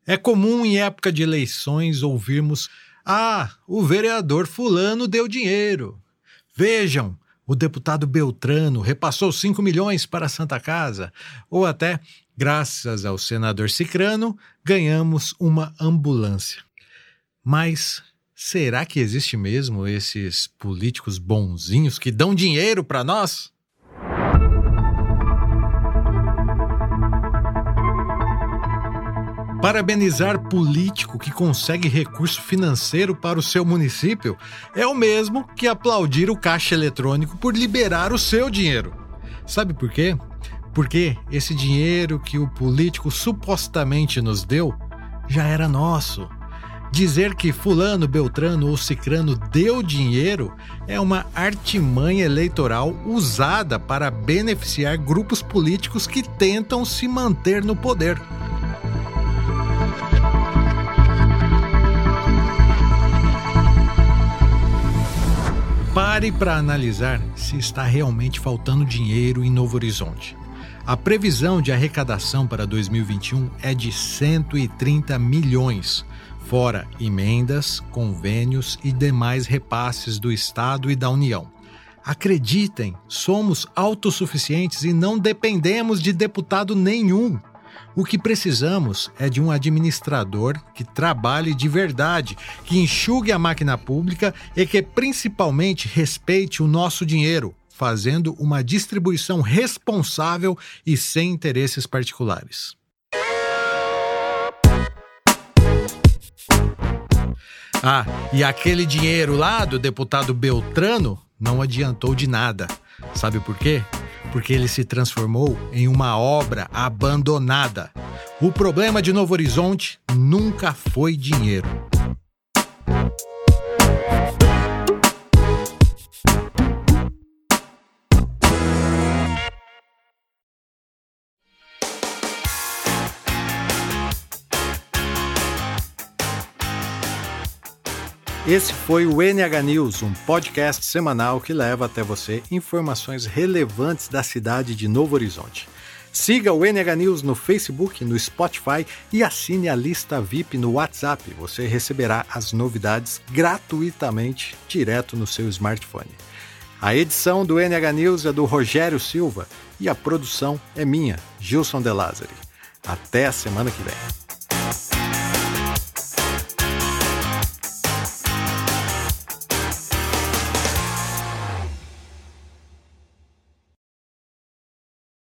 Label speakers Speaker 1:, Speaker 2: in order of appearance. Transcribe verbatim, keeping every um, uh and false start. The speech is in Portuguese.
Speaker 1: É comum em época de eleições ouvirmos: ah, o vereador fulano deu dinheiro. Vejam, o deputado Beltrano repassou cinco milhões para a Santa Casa. Ou até, graças ao senador Cicrano, ganhamos uma ambulância. Mas será que existe mesmo esses políticos bonzinhos que dão dinheiro para nós? Parabenizar político que consegue recurso financeiro para o seu município é o mesmo que aplaudir o caixa eletrônico por liberar o seu dinheiro. Sabe por quê? Porque esse dinheiro que o político supostamente nos deu já era nosso. Dizer que fulano, beltrano ou cicrano deu dinheiro é uma artimanha eleitoral usada para beneficiar grupos políticos que tentam se manter no poder. Pare para analisar se está realmente faltando dinheiro em Novo Horizonte. A previsão de arrecadação para dois mil e vinte e um é de cento e trinta milhões, fora emendas, convênios e demais repasses do Estado e da União. Acreditem, somos autossuficientes e não dependemos de deputado nenhum. O que precisamos é de um administrador que trabalhe de verdade, que enxugue a máquina pública e que principalmente respeite o nosso dinheiro, fazendo uma distribuição responsável e sem interesses particulares. Ah, e aquele dinheiro lá do deputado Beltrano não adiantou de nada. Sabe por quê? Porque ele se transformou em uma obra abandonada. O problema de Novo Horizonte nunca foi dinheiro. Esse foi o N H News, um podcast semanal que leva até você informações relevantes da cidade de Novo Horizonte. Siga o N H News no Facebook, no Spotify e assine a lista V I P no WhatsApp. Você receberá as novidades gratuitamente direto no seu smartphone. A edição do N H News é do Rogério Silva e a produção é minha, Gilson De Lázari. Até a semana que vem.